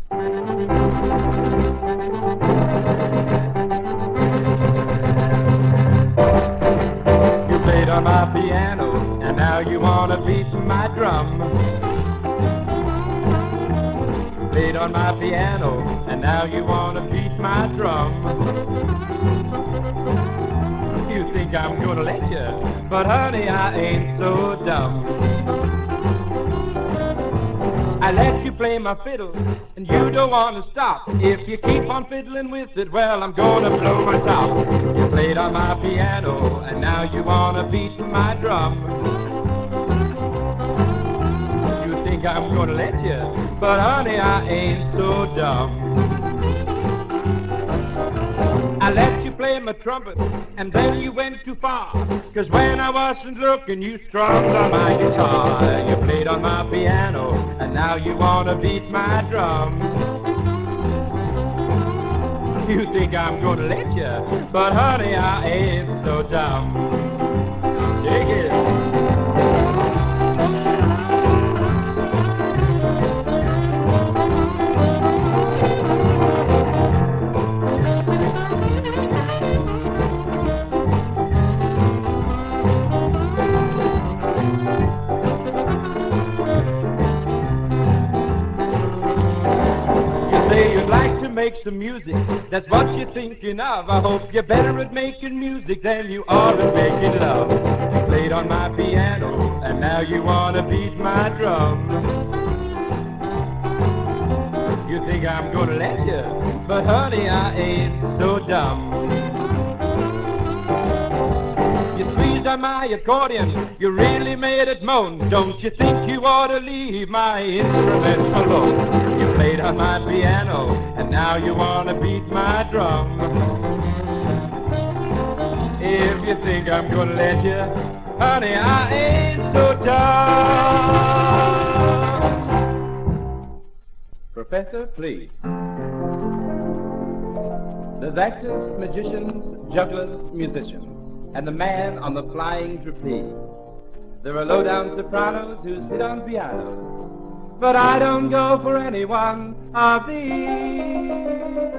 You played on my piano, and now you wanna beat my drum. Played on my piano, and now you wanna beat my drum. You think I'm gonna let you, but honey, I ain't so dumb. I let you play my fiddle, and you don't want to stop. If you keep on fiddling with it, well, I'm gonna blow my top. You played on my piano, and now you wanna beat my drum. You think I'm gonna let you, but honey, I ain't so dumb. I let you play my trumpet, and then you went too far. 'Cause when I wasn't looking, you strummed on my guitar. You played on my piano, and now you wanna beat my drum. You think I'm gonna let you, but honey, I ain't so dumb. Dig it. Make some music, that's what you're thinking of. I hope you're better at making music than you are at making love. You played on my piano, and now you wanna beat my drum. You think I'm gonna let you, but honey, I ain't so dumb. You squeezed on my accordion, you really made it moan. Don't you think you ought to leave my instrument alone? You played on my piano, and now you wanna beat my drum. If you think I'm gonna let you, honey, I ain't so dumb. Professor, please. There's actors, magicians, jugglers, musicians, and the man on the flying trapeze. There are low-down sopranos who sit on pianos, but I don't go for any one of these.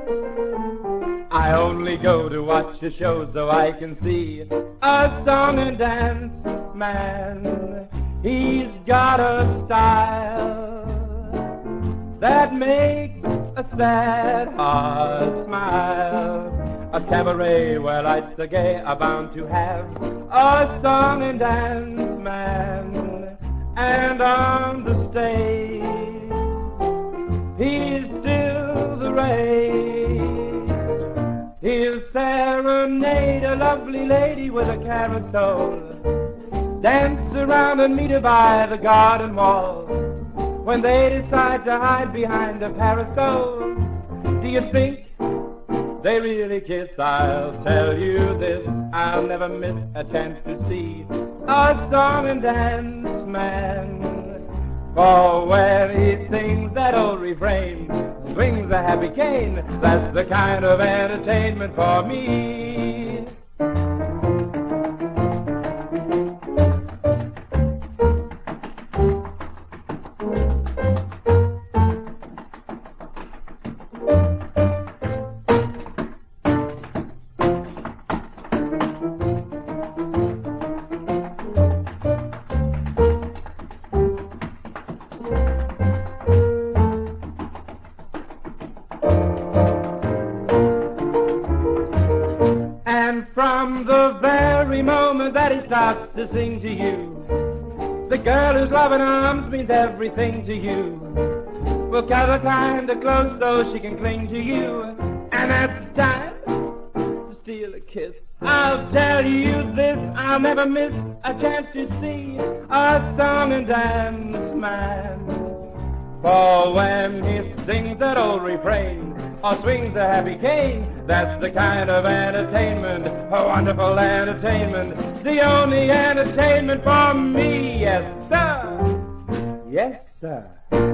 I only go to watch a show so I can see a song and dance man. He's got a style that makes a sad heart smile. A cabaret where lights are gay are bound to have a song and dance man. And on the stage, he's still the rage. He'll serenade a lovely lady with a carousel, dance around and meet her by the garden wall. When they decide to hide behind a parasol, do you think they really kiss? I'll tell you this, I'll never miss a chance to see a song and dance man. For when he sings that old refrain, swings a happy cane, that's the kind of entertainment for me. From the very moment that he starts to sing to you, the girl whose loving arms means everything to you will gather kind of close so she can cling to you. And that's time to steal a kiss. I'll tell you this, I'll never miss a chance to see a song and dance man. For when he sings that old refrain or swings a happy cane, that's the kind of entertainment, a wonderful entertainment, the only entertainment for me. Yes, sir. Yes, sir.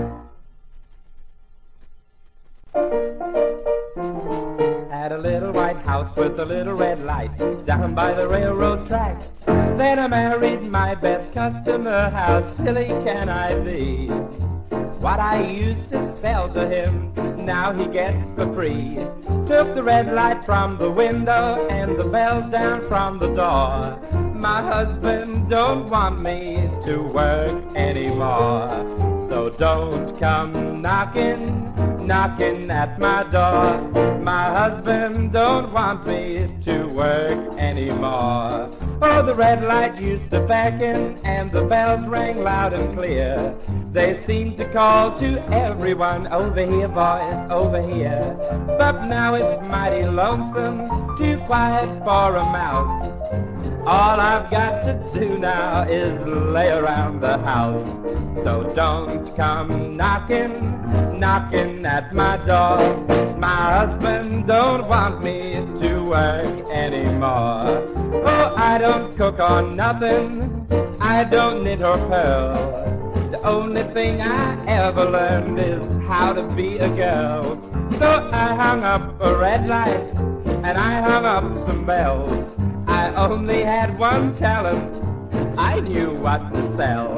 At a little white house with a little red light down by the railroad track, then I married my best customer. How silly can I be? What I used to sell to him, now he gets for free. Took the red light from the window and the bells down from the door. My husband don't want me to work anymore. So don't come knocking at my door. My husband don't want me to work anymore. Oh, the red light used to beckon and the bells rang loud and clear. They seemed to call to everyone, over here, boys, over here. But now it's mighty lonesome, too quiet for a mouse. All I've got to do now is lay around the house. So don't come knocking at my door. My husband don't want me to work anymore. Oh, I don't cook or nothing, I don't knit or purl. The only thing I ever learned is how to be a girl. So I hung up a red light and I hung up some bells. I only had one talent, I knew what to sell.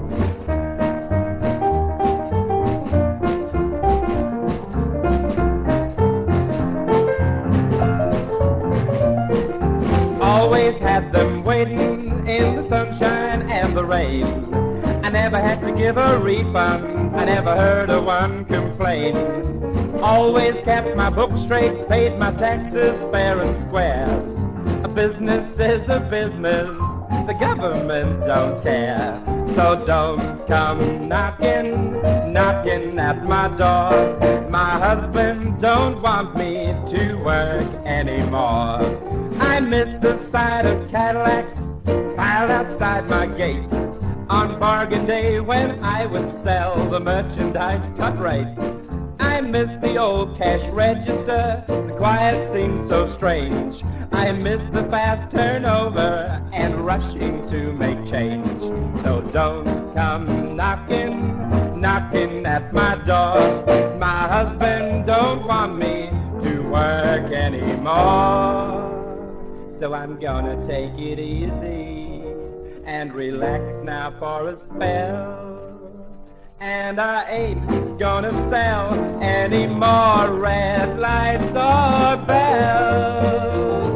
Always had them waiting in the sunshine and the rain. I never had to give a refund, I never heard a one complain. Always kept my books straight, paid my taxes fair and square. A business is a business, the government don't care. So don't come knocking at my door. My husband don't want me to work anymore. I miss the sight of Cadillacs piled outside my gate on bargain day when I would sell the merchandise cut rate. I miss the old cash register, the quiet seems so strange. I miss the fast turnover and rushing to make change. So don't come knocking at my door. My husband don't want me to work anymore. So I'm gonna take it easy and relax now for a spell. And I ain't gonna sell any more red lights or bells.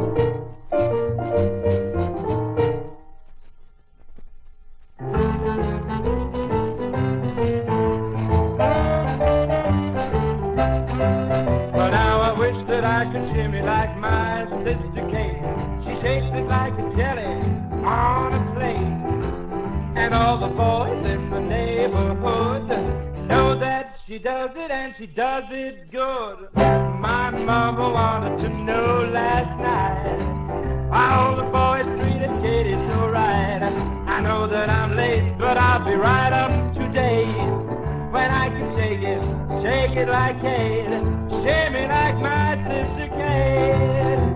But now I wish that I could shimmy like my sister Kate. She shakes it like a jelly on a plate. And all the boys in the neighborhood know that she does it and she does it good. My mama wanted to know last night why all the boys treated Katie so right. I know that I'm late, but I'll be right up to date when I can shake it like Kate, shimmy like my sister Kate.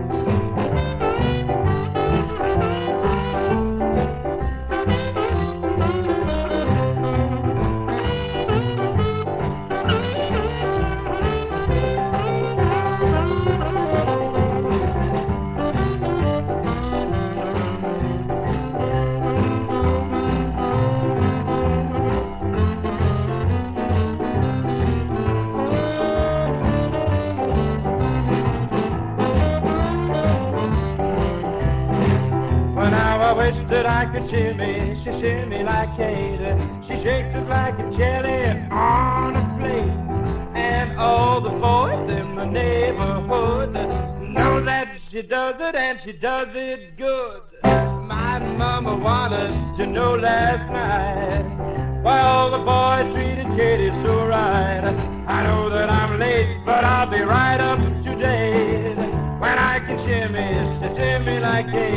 I wish that I could shimmy, she shimmy like Kate. She shakes it like a jelly on a plate. And all the boys in the neighborhood know that she does it and she does it good. My mama wanted to know last night why all the boys treated Katie so right. I know that I'm late, but I'll be right up to date when I can shimmy like Kate.